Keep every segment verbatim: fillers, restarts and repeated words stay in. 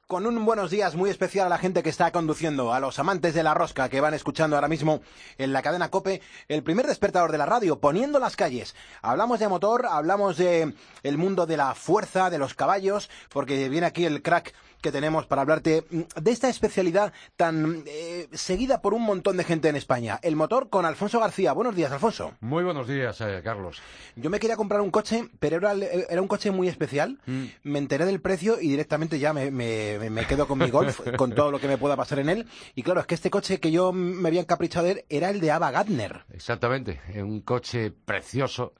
Con un buenos días muy especial a la gente que está conduciendo, a los amantes de la rosca que van escuchando ahora mismo en la cadena COPE, el primer despertador de la radio, poniendo las calles. Hablamos de motor, hablamos de el mundo de la fuerza, de los caballos, porque viene aquí el crack que tenemos para hablarte de esta especialidad tan eh, seguida por un montón de gente en España. El motor con Alfonso García. Buenos días, Alfonso. Muy buenos días, eh, Carlos. Yo me quería comprar un coche, pero era, era un coche muy especial. Mm. Me enteré del precio y directamente ya me, me, me quedo con mi Golf, con todo lo que me pueda pasar en él. Y claro, es que este coche que yo me había encaprichado de él era el de Ava Gardner. Exactamente, un coche precioso.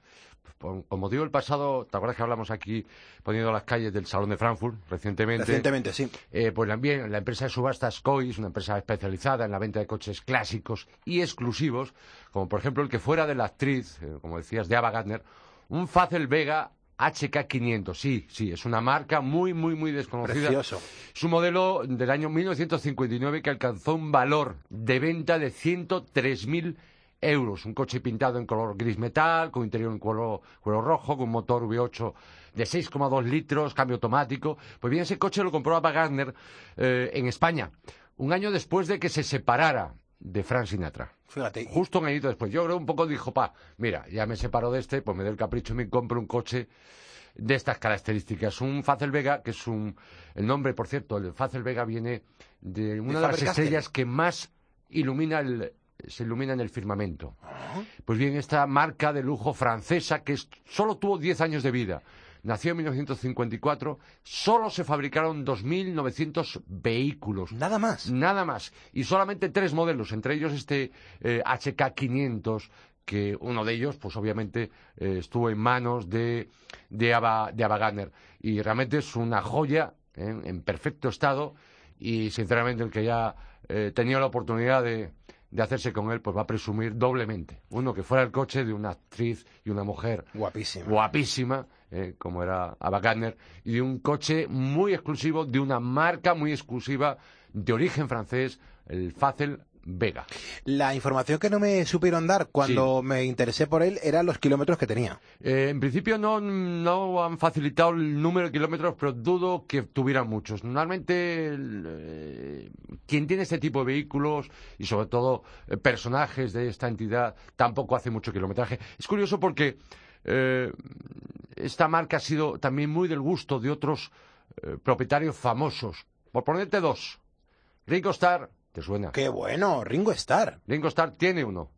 Con motivo del pasado, ¿te acuerdas que hablamos aquí poniendo las calles del Salón de Frankfurt recientemente? Recientemente, sí. Eh, pues también la empresa de subastas C O I es una empresa especializada en la venta de coches clásicos y exclusivos, como por ejemplo el que fuera de la actriz, eh, como decías, de Ava Gardner, un Facel Vega H K quinientos. Sí, sí, es una marca muy, muy, muy desconocida. Precioso. Es un modelo del año mil novecientos cincuenta y nueve que alcanzó un valor de venta de ciento tres mil euros. Un coche pintado en color gris metal, con interior en cuero, cuero rojo, con motor V ocho de seis coma dos litros, cambio automático. Pues bien, ese coche lo compró Ava Gardner eh, en España, un año después de que se separara de Frank Sinatra. Fíjate. Justo un añito después. Yo creo un poco dijo, pa, mira, ya me separo de este, pues me doy el capricho y me compro un coche de estas características. Un Facel Vega, que es un... El nombre, por cierto, el Facel Vega viene de una de, de las estrellas que más ilumina el... se ilumina en el firmamento. Uh-huh. Pues bien, esta marca de lujo francesa, que es, solo tuvo diez años de vida, nació en mil novecientos cincuenta y cuatro, solo se fabricaron dos mil novecientos vehículos. Nada más. Nada más. Y solamente tres modelos, entre ellos este eh, H K quinientos, que uno de ellos, pues obviamente, eh, estuvo en manos de, de, Ava, de Ava Gardner. Y realmente es una joya, eh, en perfecto estado, y sinceramente el que ya eh, tenía la oportunidad de... de hacerse con él, pues va a presumir doblemente. Uno, que fuera el coche de una actriz y una mujer guapísima, guapísima eh, como era Ava Gardner, y de un coche muy exclusivo, de una marca muy exclusiva, de origen francés, el Facel Vega. La información que no me supieron dar cuando sí. me interesé por él eran los kilómetros que tenía. Eh, en principio no, no han facilitado el número de kilómetros, pero dudo que tuvieran muchos. Normalmente eh, quien tiene este tipo de vehículos y sobre todo eh, personajes de esta entidad tampoco hace mucho kilometraje. Es curioso porque eh, esta marca ha sido también muy del gusto de otros eh, propietarios famosos. Por ponerte dos, Ringo Starr. ¿Te suena? ¡Qué bueno! Ringo Starr. Ringo Starr tiene uno.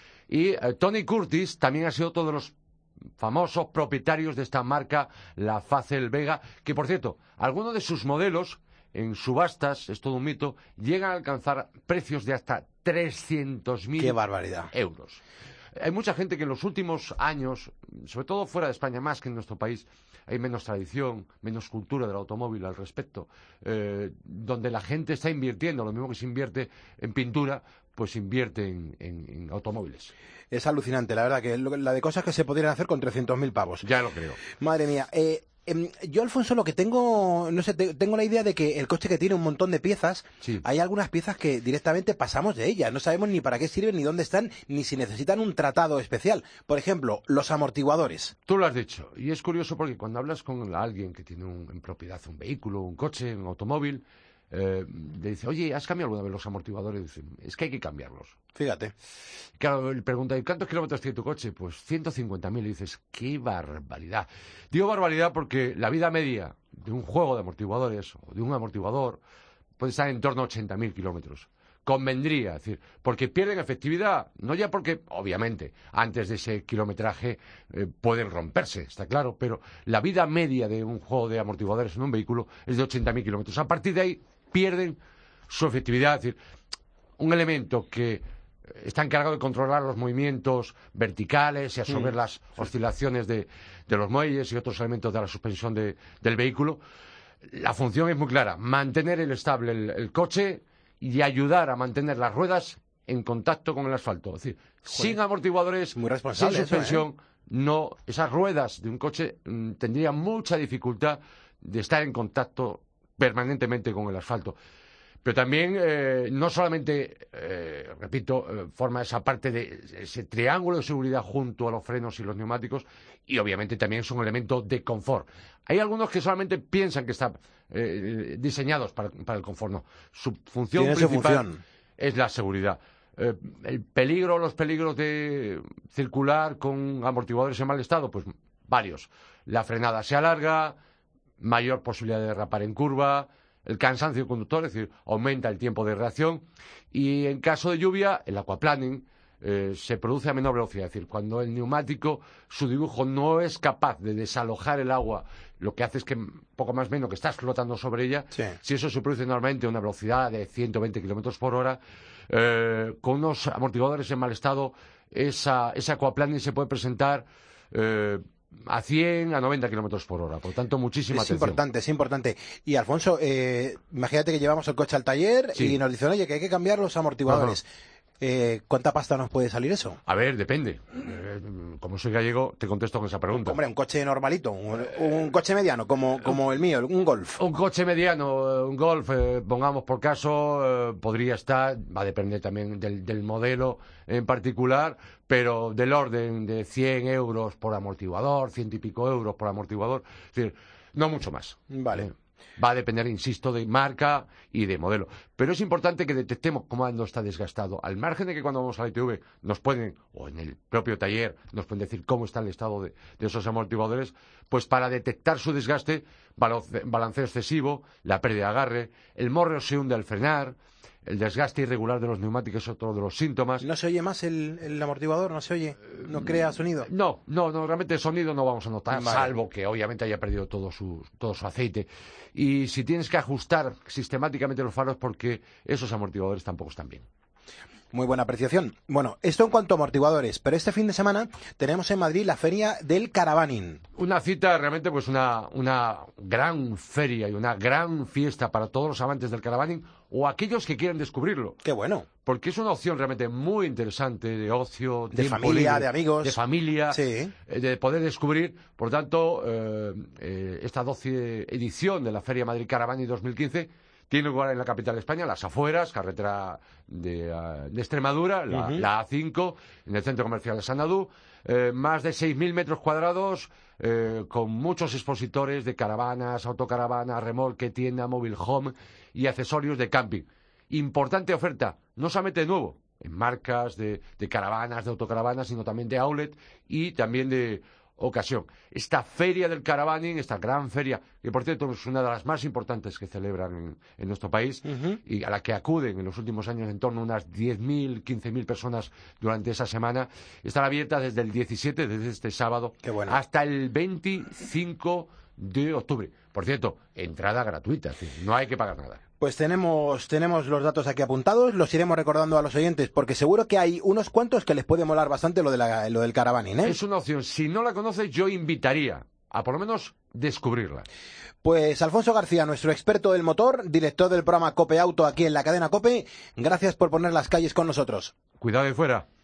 Y eh, Tony Curtis también ha sido otro de los famosos propietarios de esta marca, la Facel Vega, que, por cierto, algunos de sus modelos en subastas, es todo un mito, llegan a alcanzar precios de hasta trescientos mil ¡Qué barbaridad! Euros. Hay mucha gente que en los últimos años, sobre todo fuera de España, más que en nuestro país, hay menos tradición, menos cultura del automóvil al respecto, eh, donde la gente está invirtiendo, lo mismo que se invierte en pintura, pues invierte en, en, en automóviles. Es alucinante, la verdad, que la de cosas que se podrían hacer con trescientos mil pavos. Ya lo creo. Madre mía. Eh, eh, yo, Alfonso, lo que tengo, no sé, te, tengo la idea de que el coche que tiene un montón de piezas, sí. hay algunas piezas que directamente pasamos de ellas. No sabemos ni para qué sirven, ni dónde están, ni si necesitan un tratado especial. Por ejemplo, los amortiguadores. Tú lo has dicho. Y es curioso porque cuando hablas con alguien que tiene un, en propiedad un vehículo, un coche, un automóvil, Eh, le dice, oye, ¿has cambiado alguna vez los amortiguadores? Y dice, es que hay que cambiarlos. Fíjate. Claro, le pregunta, ¿y cuántos kilómetros tiene tu coche? Pues ciento cincuenta mil. Y dices, ¡qué barbaridad! Digo barbaridad porque la vida media de un juego de amortiguadores o de un amortiguador puede estar en torno a ochenta mil kilómetros. Convendría, es decir, porque pierden efectividad, no ya porque, obviamente, antes de ese kilometraje eh, pueden romperse, está claro, pero la vida media de un juego de amortiguadores en un vehículo es de ochenta mil kilómetros. A partir de ahí pierden su efectividad, es decir, un elemento que está encargado de controlar los movimientos verticales y absorber mm, las sí. oscilaciones de, de los muelles y otros elementos de la suspensión de, del vehículo. La función es muy clara, mantener el estable el, el coche y ayudar a mantener las ruedas en contacto con el asfalto. Es decir, Joder, sin amortiguadores, muy responsable sin suspensión, eso, ¿eh? no, esas ruedas de un coche mmm, tendrían mucha dificultad de estar en contacto permanentemente con el asfalto. Pero también, eh, no solamente, eh, repito, eh, forma esa parte de ese triángulo de seguridad junto a los frenos y los neumáticos, y obviamente también es un elemento de confort. Hay algunos que solamente piensan que están eh, diseñados para, para el confort. No. Su función Tiene su principal función. es la seguridad. Eh, el peligro, los peligros de circular con amortiguadores en mal estado, pues varios. La frenada se alarga, mayor posibilidad de derrapar en curva, el cansancio del conductor, es decir, aumenta el tiempo de reacción, y en caso de lluvia, el aquaplaning eh, se produce a menor velocidad, es decir, cuando el neumático, su dibujo no es capaz de desalojar el agua, lo que hace es que poco más menos que estás flotando sobre ella. Sí. Si eso se produce normalmente a una velocidad de ciento veinte kilómetros por hora, eh, con unos amortiguadores en mal estado, esa, ese aquaplaning se puede presentar eh, a cien, a noventa kilómetros por hora. Por lo tanto, muchísima Es atención. importante, es importante. Y Alfonso, eh, imagínate que llevamos el coche al taller Sí. y nos dicen, oye, que hay que cambiar los amortiguadores. Eh, ¿Cuánta pasta nos puede salir eso? A ver, depende. Eh, como soy gallego, te contesto con esa pregunta. Hombre, un coche normalito, un, un coche mediano, como, como el mío, un Golf. Un coche mediano, un Golf, eh, pongamos por caso, eh, podría estar, va a depender también del, del modelo en particular, pero del orden de cien euros por amortiguador, ciento y pico euros por amortiguador, es decir, no mucho más. Vale. Eh, Va a depender, insisto, de marca y de modelo. Pero es importante que detectemos cómo está desgastado. Al margen de que cuando vamos a la I T V nos pueden, o en el propio taller, nos pueden decir cómo está el estado de, de esos amortiguadores, pues para detectar su desgaste, balanceo excesivo, la pérdida de agarre, el morro se hunde al frenar, el desgaste irregular de los neumáticos es otro de los síntomas. ¿No se oye más el, el amortiguador? ¿No se oye? ¿No crea sonido? No, no, no, realmente el sonido no vamos a notar, Vale. salvo que obviamente haya perdido todo su, todo su aceite. Y si tienes que ajustar sistemáticamente los faros, porque esos amortiguadores tampoco están bien. Muy buena apreciación. Bueno, esto en cuanto a amortiguadores, pero este fin de semana tenemos en Madrid la feria del caravaning. Una cita realmente, pues una, una gran feria y una gran fiesta para todos los amantes del caravaning o aquellos que quieren descubrirlo. Qué bueno. Porque es una opción realmente muy interesante de ocio, De tiempo familia, libre, de amigos. de familia, Sí. eh, de poder descubrir. Por tanto, eh, eh, esta doce edición de la Feria Madrid Caravaning dos mil quince tiene lugar en la capital de España, las afueras, carretera de, uh, de Extremadura, la, Uh-huh. la A cinco, en el centro comercial de Sanadú. Eh, más de seis mil metros cuadrados, eh, con muchos expositores de caravanas, autocaravanas, remolque, tienda, mobile home y accesorios de camping. Importante oferta, no solamente de nuevo, en marcas de, de caravanas, de autocaravanas, sino también de outlet y también de ocasión. Esta feria del caravaning, esta gran feria, que por cierto es una de las más importantes que celebran en, en nuestro país, Uh-huh. y a la que acuden en los últimos años en torno a unas diez mil, quince mil personas durante esa semana, estará abierta desde el diecisiete, desde este sábado, Qué bueno. hasta el veinticinco de octubre. Por cierto, entrada gratuita, es decir, no hay que pagar nada. Pues tenemos, tenemos los datos aquí apuntados, los iremos recordando a los oyentes, porque seguro que hay unos cuantos que les puede molar bastante lo, de la, lo del caravaning, ¿eh? Es una opción. Si no la conoces, yo invitaría a por lo menos descubrirla. Pues Alfonso García, nuestro experto del motor, director del programa COPE Auto aquí en la cadena COPE, gracias por poner las calles con nosotros. Cuidado de fuera.